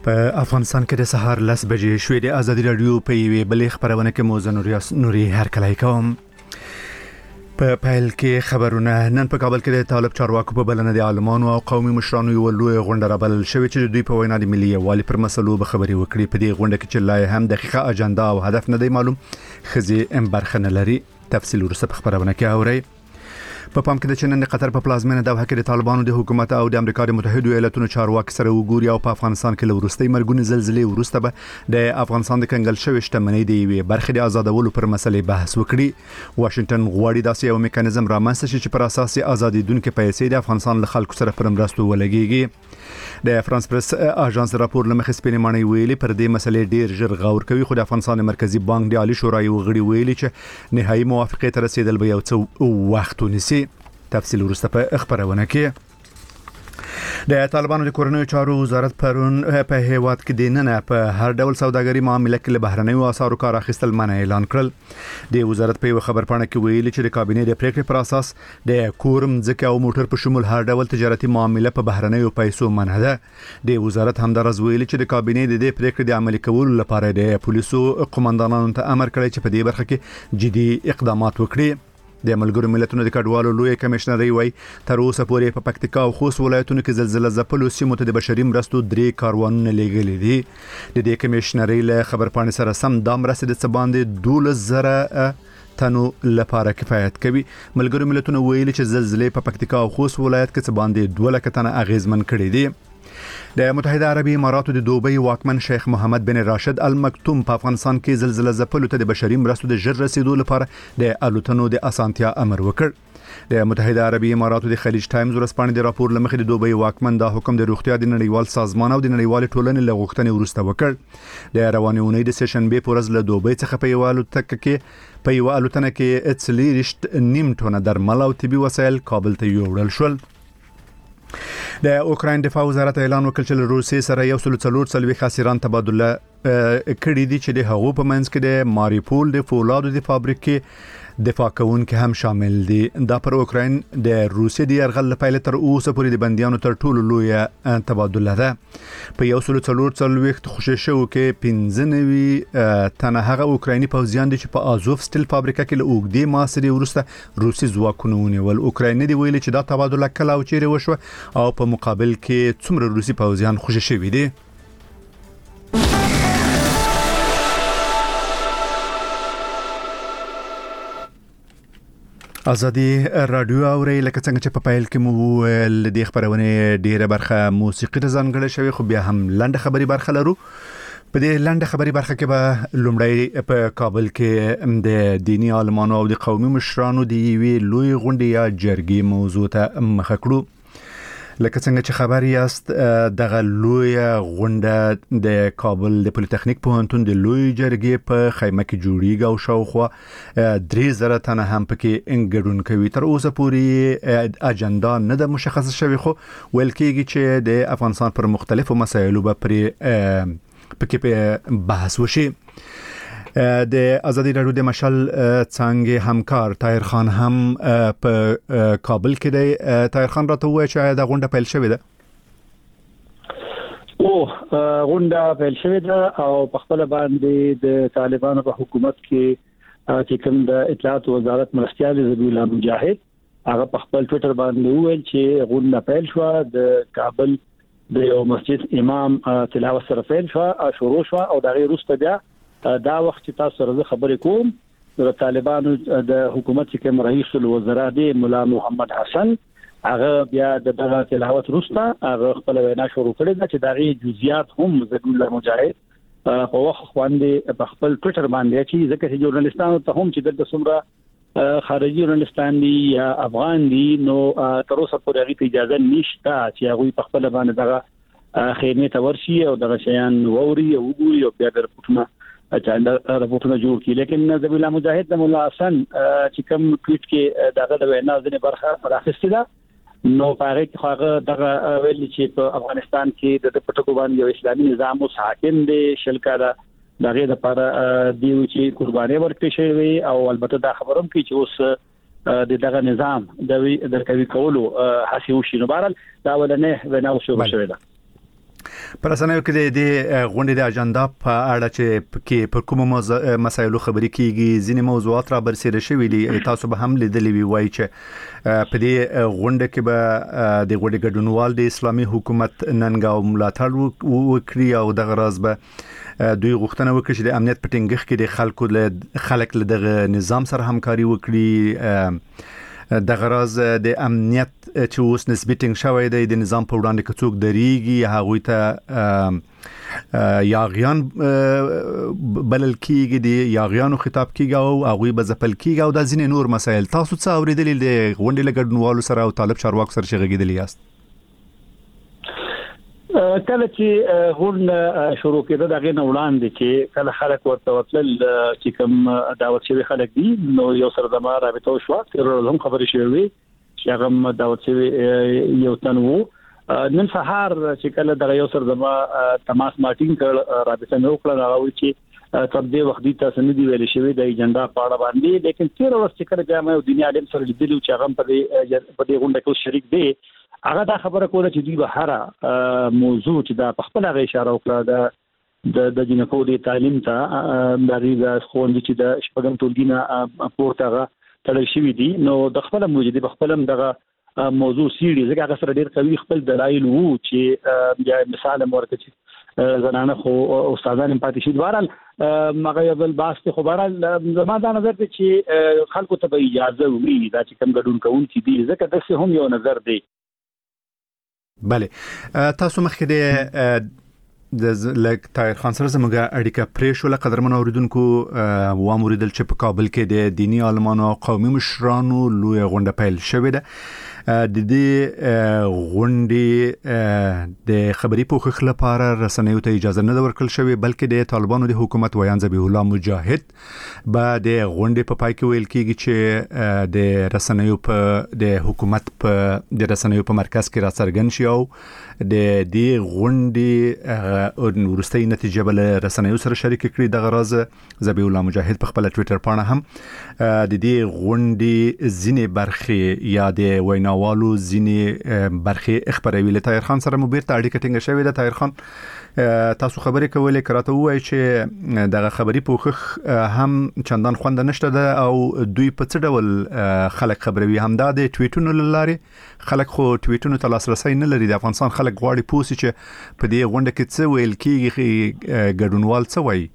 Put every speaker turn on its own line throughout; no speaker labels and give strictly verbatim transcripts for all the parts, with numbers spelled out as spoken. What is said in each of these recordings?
په افغانستان کې د سهار لس بجې شوې د ازادي رادیو په یوې بلې خبرونه کې مو زه نوري هرکلی کوم. په پیل کې خبرونه. نن په کابل کې د طالب چارواکو په بلنه د عالمانو او قومي مشرانو یو لوی غونډه رابلل شوې چې دوی په وینا د ملي یووالي پر مسلو به خبرې وکړي. په دې غونډه کې چې لا هم دقیقه اجنډا او هدف نه دی معلوم، خزي ام برخه نه لري. تفصیل ورسره په خبرونه کې اورئ. په پام کې د چین د قطر په پلازمینه دوحه کې د طالبانو د حکومت او د امریکا د متحده ایالاتونو چارواکي سره وګوري او په افغانستان کې لورستۍ مرګونی زلزلې ورسته به د افغانستان د کنګل شوی شتمنۍ د یوې برخې د آزادولو پر مسلې بحث وکړي. واشنگټن غواړي داسې یو میکانیزم رامنځته شي چې پر اساس ازادیدونکو پیسې د افغانستان له خلکو سره پر مرستو ولګيږي. د فرانس پریس اژانس راپور لمخې سپینې مانی ویلي پر دې مسلې ډیر ژر غور کوي، خو د افغانستان مرکزی بانک د عالی شورای غړي ویلي چې نهایی موافقه ته رسیدل به یو څه وخت ونیسي. تفصیل ورسته په خبرونه کې. د طالبانو د کورنیو چارو وزارت پرون په هیواد کې د نن په هر ډول سوداګري معاملې کې له بهرنیو اسعارو کار اخیستل منع اعلان کړل. د وزارت په خبر پاڼه کې ویلي چې د کابینې د پریکړې پر اساس د کورم ځکه او موټر په شمول هر ډول تجارتي معاملې په بهرنیو پیسو منع ده. د وزارت همدارز ویلي چې د کابینې د دې پریکړې د عملي کولو لپاره د پولیسو قومندانانو ته امر کړی چې په دې برخه کې جدي اقدامات وکړي. د ملګرو ملتونو د کډوالو لوی کمشنري وای تر اوسه پورې په پکتیکا او خوست ولایتونو کې زلزلہ ځپلو سیمو ته د بشري مرستو درې کاروانونه لېږلي دي. د دې کمشنري له خبر پاڼې سره سم د مرستې د څباندې دولس زره تنو لپاره کفایت کوي. ملګرو ملتونو ویلي چې زلزلې په پکتیکا او خوست ولایت کې څباندې دوه لک تنه اغیزمن کړي دي. د متحده عربی اماراتو د دوبۍ واکمن شیخ محمد بن راشد المکتوم په افغانستان کې زلزلہ ځپلو ته د بشري مرستو د ژر رسیدو لپاره د الوتنو د اسانتیا امر وکړ. د متحده عربی اماراتو د خلیج ټایمز ورسپانې د راپور لمخې د دوبۍ واکمن دا حکم د روغتیا د نړیوال سازمان او د نړیوال ټولنې له غوښتنې وروسته وکړ. د روانې اونۍ د سشنبه په ورځ له دوبۍ څخه په یو الوتکه کې په یو الوتنه کې څلېرشت نیم ټنه درمل او طبي وسایل کابل ته یوړل شول. د اوکراین دفاع وزارت اعلان وکړ چې روسیې سره یو سل څلور څلوي خاسران تبادله کړي دي چې د هغو په منځ کې د ماریپول د فولادو د فابریکې دفاع کوونکي هم شامل دي. دا پر اوکراین د روسیې د يرغل لپاره تر اوسه پورې د بنديانو تر ټولو لوی تبادله ده. په یو سل څلور څلوي خوشی شو کې پنځه نوي تنه هغه اوکرایني پوځیان دي چې په آزوف سټیل فابریکه کې له اوګدي ماسري ورسته روسي ځواکونه ونیول. اوکراین دی ویلي چې دا تبادله کله او چیرې وشو او په مقابل کې څومره روسي پوځیان خوشی شوي دي. ازادي رادیو اوري لکه څنګه چې په پایل کې مو ل دې خبرونه ډیره برخه موسیقي ته ځانګړې شوی، خو بیا هم لنډه خبري برخه لرو. په دې لنډه خبري برخه کې به لومړی په کابل کې د دینی عالمانو او د قومي مشرانو د یوې لوی غونډې یا جرګې موضوع ته مخ کړو. لکه څنګه چې خبر یاست دغه لوی غونډه د کابل د پولیټیکنیک پوهنتون د لوی جرګې په خیمه کې جوړیږي او شاوخوا درې زره تنه هم پکې انګډون کوي. تر اوسه پورې اجنډا نه ده مشخص شوی، خو ویل کېږي چې د افغانستان پر مختلفو مسایلو به پرې پکې بحث وشي. د ازادي رادیو د مشال څنګه همکار طاهر خان هم په کابل کې دی. طاهر خان راته وایي چې دا غونډه پیل شوې ده.
او غونډه پیل شوې ده او په خپل باندې د طالبانو په حکومت کې چې کوم د اطلاعات وزارت مرستيال زبی الله مجاهد هغه په خپل ټوئیټر باندې وویل چې غونډه پیل شو. د کابل د یو مسجد امام تلاوت سره پیل شو او شروع شو او د غیر وروسته بیا دا وخت چې تاسو سره خبرې کوم د طالبانو د حکومت کې کوم رئیس الوزرا دی مولا محمد حسن هغه بیا د دغه تلاوت وروسته هغه خپل وینا شروع کړې ده چې دغه جزئیات هم زبی الله مجاهد په وخت باندې په خپل ټوئیټر باندې چې ځکه چې ژورنالیستانو ته هم چې د څومره خارجي ژورنالیستان دي یا افغان دي نو تر اوسه پورې هغه اجازه نشته چې هغه په خپل باندې دغه خیمه ته ورشي او دغه شیان ووري او وګوري او بیا د رپورټونه اچاندا رپورټونه جوړ کړي. لیکن زبی الله مجاهد د مولا حسن چې کوم ټویټ کې دغه د وینا ځنې برخه راخستې ده نو هغه هغه دغه ویل چې په افغانستان کې د پټکو باندې یو اسلامي نظام اوس حاکم دی شلکا ده دغه لپاره دیو چې قرباني ورکړي شوی او البته دا خبروم کې چې اوس د دغه نظام د د کوي کولو هڅه وشي. نو بهرحال دا ولنه وینا شروع شوې ده.
پر اسنه کې د غونډې د اجنډا په اړه چې کې پر کوم مسایلو خبرې کیږي ځینې موضوعات را برسېره شوې دي تاسو به هم لیدلې وی وای چې په دې غونډه کې به د غونډې ګډونوال د اسلامي حکومت ننګاو ملاتړ وکړي او د غراز به دوی غوښتنه وکړي چې د امنیت په ټینګښت کې د خلکو له خلک له دغه نظام سره همکاري وکړي د غراز د امنیت چې اوس نسبی ټینګ شوی دی د نظام په وړاندې کڅوک دریږي هغه ته یاغیان بلل کیږي د یاغیانو خطاب کیږي او هغه به ځپل کیږي او د ځینې نور مسایل تاسو څه اوریدلې د غونډې لګډنوالو سره او طالب چارواکو سره شغېدلی یاست
کله چې غونډه شروع کېده دغه نه وړاندې چې کله خلک ورته وتل چې کوم دعوت شوی خلک دي نو یو سره د ما رابطه شو تر هم خبرې شوې چې هغه دعوت شوی یو تنو نن سهار چې کله دغه یو سره د ما تماس ماټینګ کړ رابطه نو کړل هغه چې تر دې وخت دي تاسو نه دی ویل شوی د ایجنډا په اړه باندې لیکن تیر ورځ چې کله بیا مې دنیا عالم سره لیدلو چې هغه په دې په دې غونډه کې شریک دي هغه دا خبره کوله چې دوی به هر موضوع چې دا په خپل غي اشاره وکړه د د جنکو د تعلیم ته د ریزه خوندې چې د شپږم ټولګینه پورته تړل شوی دي نو د خپل موجوده په خپل دغه موضوع سیړي ځکه هغه سره ډیر قوي خپل دلایل وو چې بیا مثال ورکړي زنانه خو استادان پاتې شي دوارل مغه بل باسته خو بهرال زما دا نظر دی چې خلکو ته به اجازه وي دا چې کوم ګډون کوونکي دي ځکه دغه هم یو نظر دی
بله تاسو مخکې د د لک طاهر خان سره زموږه اړیکه پرې شو لکه قدرمن اوریدونکو و امریدل چې په کابل کې د دینی عالمانو او قومي مشرانو لوی غونډه پیل شوې ده د دې غونډې د خبري پوښښ لپاره رسنیو ته اجازه نه ورکړل شوې بلکې د طالبانو د حکومت ویان ذبیح الله مجاهد به د غونډې په پای کې ویل کېږي چې د رسنیو په د حکومت په د رسنیو په مرکز کې راڅرګند شي او د دې غونډې ورستۍ نتیجه بل رسنیو سره شریک کړي د غراز ذبیح الله مجاهد په خپل ټوئیټر باندې هم د دې غونډې ځینې برخې یا د ویناوالو ځینې برخې خبروي له طاهر خان سره مو بیرته اړیکه ټینګه شوې ده طاهر خان تاسو خبرې کولې کراته وای چې دغه خبري پوښښ هم چندان خوند نشته ده او دوی په څه ډول خلک خبروي هم دا د ټویټونو لاره خلک خو ټویټونو ته لاسرسي نه لري د افغانستان خلک غواړي پوسي چې په دې غونډه کې څه ویل کیږي ګډونوال څه وایي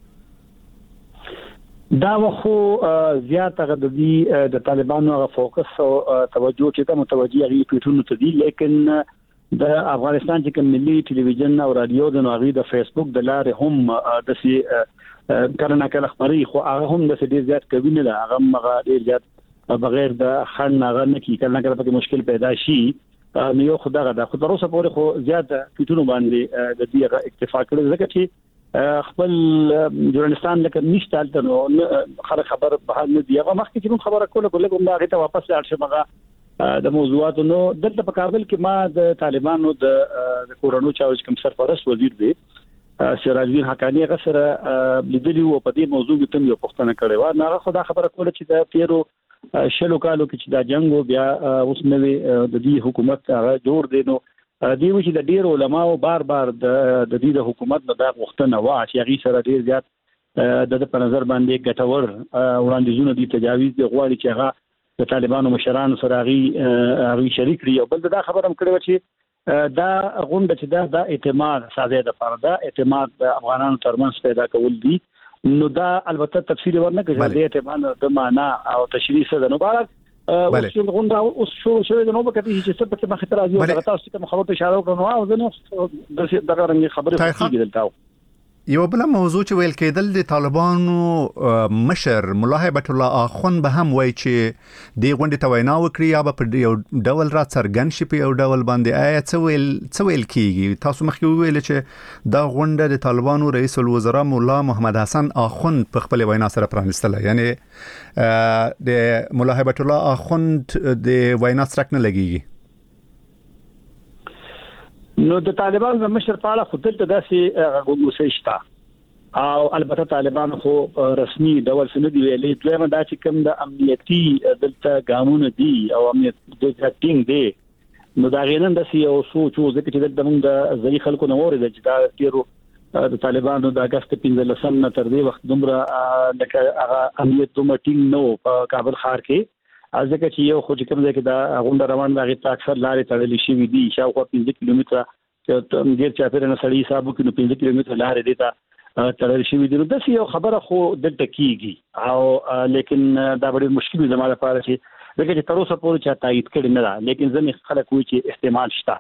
دا خو زیاته د دې د طالبانو غو فوکس او توجه چې ته متوجي غي ټویټونو ته دي لیکن د افغانستان چې کوم ملي ټلویزیون او رادیو د نوغي د فیسبوک د لارې هم د سي کارنه کله خبري خو هغه هم د ډیر زیات کوي نه هغه مغه ډیر زیات بغیر د خن هغه نه کی کله کله په مشکل پیدا شي نو یو خدای دا خو تر اوسه پورې خو زیات کیټونو باندې د دې اکتفا کړل ځکه چې خپل جورنالستان لکه نشته نو خبر خبر به نه دی هغه مخکې چې خبره کوله کوله کوم دا غته واپس لاړ شي مغه د موضوعاتو نو دلته په کابل کې ما د طالبانو د کورونو چارج کوم سرپرست وزیر دی سراج الدین حقانی غسر لیدلی او په دې موضوع کې تم یو پوښتنه کړې و نه خو دا خبره کوله چې د پیرو شلو کالو کې چې دا جنگ بیا اوس نوې د دې حکومت هغه جوړ دی نو دی و چې د ډیر علماو بار بار د دې د حکومت نه دا غوښتنه و چې هغه سره ډیر زیات د په نظر باندې ګټور وړاندیزونه دي تجاویز دی غواړي چې هغه د طالبانو مشرانو سره غي غي شریک لري او بل دا خبره هم کړو چې دا غونډه چې دا د اعتماد ساده د فردا اعتماد د افغانانو ترمنځ پیدا کول دي نو دا البته تفصیل ورنه کوي د اعتماد د معنا او تشریح سره نو بار او چې غونډه اوس شو شوې نو به کتي چې څه په مخه تر راځي او تاسو ته خبرته اشاره وکړو او زه نو دغه رنګ خبره کیږي دلته
یو بل موضوع چې ویل کېدل د طالبانو مشر مولا هیبت الله اخوند به هم وایي چې د غونډې ته وینا وکړي یا به په یو ډول را څرګند شي په یو ډول باندې آیا څه ویل څه ویل کیږي تاسو مخکې ویل چې دا غونډه د طالبانو رئیس الوزرا مولا محمد حسن اخوند په خپل وینا سره پرانستله یعنی د مولا هیبت الله اخوند د وینا سره نه لګیږي
نو د طالبانو د مشر په اړه خو دلته داسې غوښتنه شته او البته طالبان خو رسمي ډول سند دی ویلي دویمه دا چې کوم د امنیتي دلته ګامونه دي او امنیت د ټینګ دی نو دا غینن د یو سوچ او ځکه چې د موږ د ځای خلکو نو ورته چې دا تیرو د طالبانو د اگست پنځه لسم نه تر دې وخت دومره لکه هغه امنیت دومره ټینګ نو په کابل ښار کې ځکه چې یو خو چې کوم ځای کې دا غونډه روان راغی ته اکثر لارې تړلې شوې دي شاوخوا پنځه کیلومتره چې ډیر چاپیره نه سړی حساب وکړي نو پنځه کیلومتره لارې دي ته تړلې شوې دي نو دا یو خبره خو دلته کیږي او لیکن دا ډېر مشکل زموږ لپاره چې ځکه چې تر اوسه پورې چا تایید کړی نه ده لیکن ځنې خلک وایي چې استعمال شته.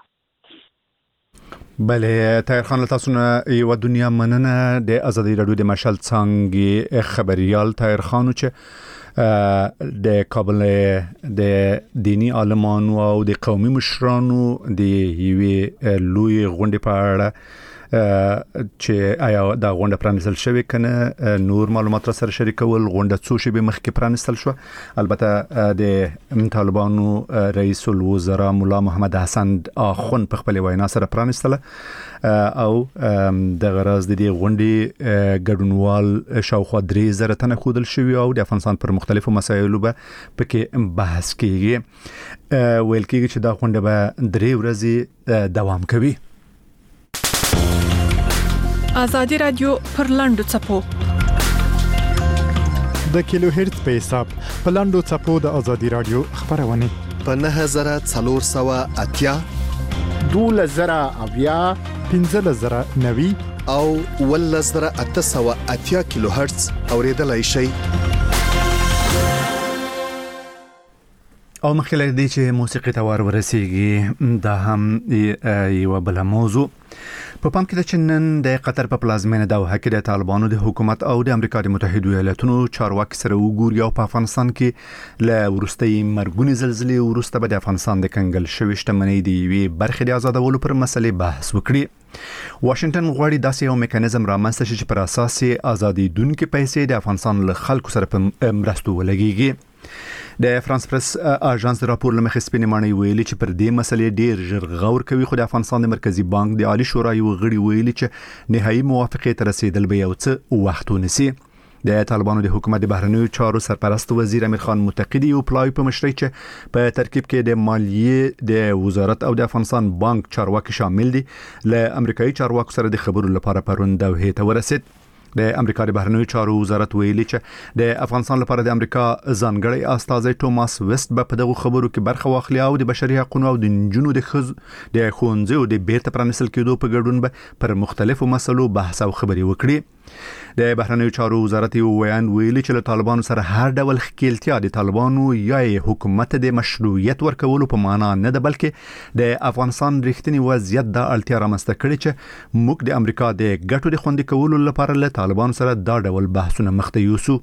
بله طاهر خان تاسو نه یو دنیا مننه د ازادي رادیو د مشال څنګه خبريال طاهر خان چې د کابل د دینی عالمانو او د قومي مشرانو د یوې لوی غونډې په اړه چې آیا دا غونډه پرانیستل شوې کنه نور معلومات را سره شریکول غونډه څو شی به مخکې پرانیستل شو البته د طالبانو رئیس الوزرا مولا محمد حسن اخون په خپل وینا سره پرانیستله او د غرض د دې غونډې ګډونوال شاوخوا درې زره تنه خودل شوی او د افغانستان پر مختلفو مسایلو به پکې بحث کیږي ویل کیږي چې دا غونډه به درې ورځې دوام کوي.
آزادی رادیو پر لاندو چپو
د کیلو هرتز په حساب په لاندو چپو د آزادی رادیو خبرونه
په نه هزار څلور سوه اتیا
دوله زره اویا
پنځه زره نوي
او ول زره اته سوه اتیا کیلو هرتز اوریدلای شي.
او مخکې لري چې موسیقي تور ورسیږي دا هم یو بل موضوع په پام کې د چنن د قطر په پلازمینه دوحه کې د طالبانو د حکومت او د امریکا د متحده ایالاتونو چارواکي سره وګوري او په افغانستان کې ل ورستۍ مرګونی زلزلې ورسته به د افغانستان د کنګل شوی شتمنۍ دی وی برخې د آزادولو پر مسلې بحث وکړي. واشنگټن غواړي داسې یو میکانیزم رامنځته شي چې پر اساس آزادي دونکو پیسې د افغانستان له خلکو سره په مرستو ولګيږي. د فرانس پریس اژانس راپور لمخې سپینې مانې ویلي چې پر دې مسلې ډیر ژر غور کوي خو د افغانستان د مرکزی بانک د عالی شورا یو غړي ویلي چې نهایی موافقه تر رسیدل به یو څه وخت ونیسي. د طالبانو د حکومت د بهرنیو چارو سرپرست وزیر امیر خان متقی یو پلای په مشرۍ چې په ترکیب کې د مالیې د وزارت او د افغانستان بانک چارواکي شامل دي له امریکایي چارواکو سره د خبرو لپاره پرون دوحه ته ورسید. د امریکا د بهرنیو چارو وزارت ویلي چې د افغانستان لپاره د امریکا ځانګړی استازی ټوماس وست به په دغه خبرو کې برخه واخلي او د بشري حقوقو او د نجونو د خز د ښوونځیو د بیرته پرانیستل کېدو په ګډون به پر مختلفو مسلو بحث او خبري وکړي. د بهرنیو چارو وزارت یو ویان ویلي چې له طالبانو سره هر ډول ښکیلتیا د طالبانو یا حکومت د مشروعیت ورکولو په معنا نه ده بلکې د افغانستان رښتینی وضعیت د اړتیا رامنځته کړي چې موږ د امریکا د ګټو د خوندي کولو لپاره له طالبانو سره دا ډول بحثونه مخ ته یوسو.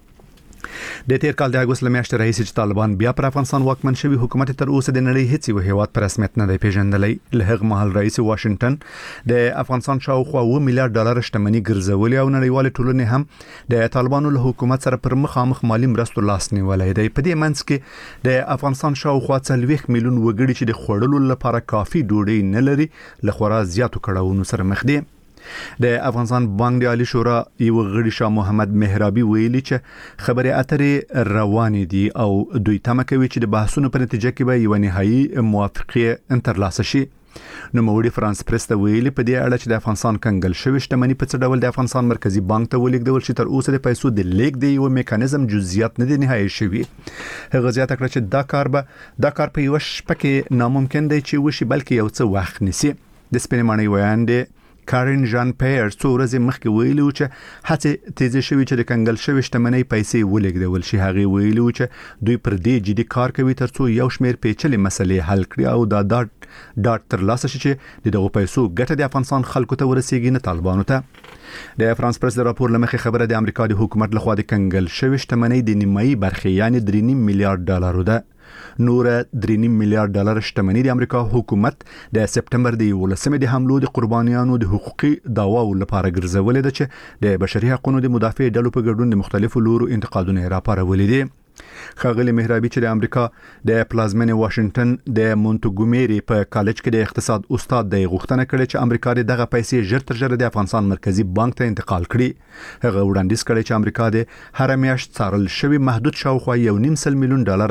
د تیر کال د اگست لمیاشتې راهیسې چې طالبان بیا پر افغانستان واکمن شوی حکومت تر اوسه د نړۍ هیڅ یو هیواد پر رسمیت نه دی پیژندلی. له هغه مهال رئیس واشنگټن د افغانستان شاوخوا اوه میلیارډ ډالر شتمنۍ ګرځولې او نړیوال ټولنې هم د طالبانو له حکومت سره پر مخامخ مالی مرستو لاس نیولای دی. په دې منځ کې د افغانستان شاوخوا څلوېښت میلیون وګړي چې د خوړلو لپاره کافي ډوډۍ نه لري له خورا زیاتو کړاوونو سره مخ دي. د افغانستان بانک د عالی شورا یو غړي شاه محمد مهرابي ویلي چې خبرې اترې روانې دي او دوی تمه کوي چې د بحثونو په نتیجه کې به یو نهایی موافقه ترلاسه شي. نو موړي فرانس پریس ته ویلي په دې اړه چې د افغانستان کنګل شوی شتمنۍ په څه ډول د افغانستان مرکزی بانک ته ولېږدول شي تر اوسه د پیسو د لیک دی یو میکانیزم جزئیات نه دی نهایی شوی. هغه زیاته کړه چې دا کار به دا کار په یو شپه کې ناممکن دی چې وشي بلکې یو څه وخت نیسي. د سپینې مانې ویان دی کارین جان پیر څو ورځې مخکې ویلي چې هڅې تیزې شوې چې د کنګل شوی شتمنۍ پیسې ولېږدول شي. هغه ویلي چې دوی پر دې جدي کار کوي ترڅو یو شمېر پیچلې مسلې حل کړي او دا ډاټ ډاټ ترلاسه شي چې د دغه پیسو ګټه د افغانستان خلکو ته ورسیږي نه طالبانو ته. د فرانس پریس د راپور لمخې خبره د امریکا د حکومت لخوا د کنګل شوی شتمنۍ د نیمایي برخې یعنی درې نیم میلیارډ ډالر ده. نور درې نیم میلیارډ ډالر شتمنۍ د امریکا حکومت د سپټمبر د یولسمې د حملو د قربانیانو د حقوقي دعواو لپاره ګرځولې ده چې د بشري حقوقو د مدافع ډلو په ګډون د مختلفو لورو انتقادونه راپارولې دي. خاغلی مهرابي چې د امریکا د پلازمینې واشنگټن د مونټګومیری په کالج کې د اقتصاد استاد دی غوښتنه کړې چې امریکا دغه پیسې ژر تر ژره د افغانستان مرکزی بانک ته انتقال کړي. هغه وړاندیز کړی چې امریکا د هر میاشت څارل شوی محدود شاوخوا یو نیم سل میلیون ډالر